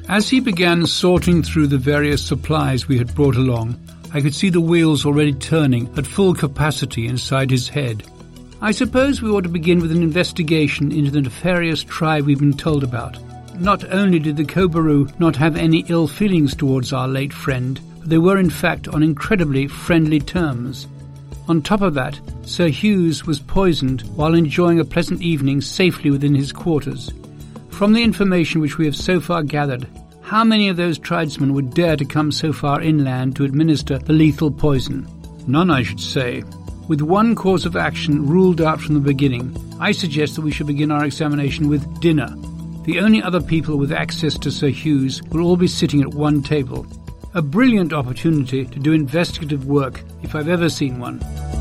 As he began sorting through the various supplies we had brought along, I could see the wheels already turning at full capacity inside his head. I suppose we ought to begin with an investigation into the nefarious tribe we've been told about. Not only did the Kobaru not have any ill feelings towards our late friend, but they were in fact on incredibly friendly terms. On top of that, Sir Hughes was poisoned while enjoying a pleasant evening safely within his quarters. From the information which we have so far gathered, how many of those tribesmen would dare to come so far inland to administer the lethal poison? None, I should say. With one course of action ruled out from the beginning, I suggest that we should begin our examination with dinner. The only other people with access to Sir Hughes will all be sitting at one table. A brilliant opportunity to do investigative work if I've ever seen one.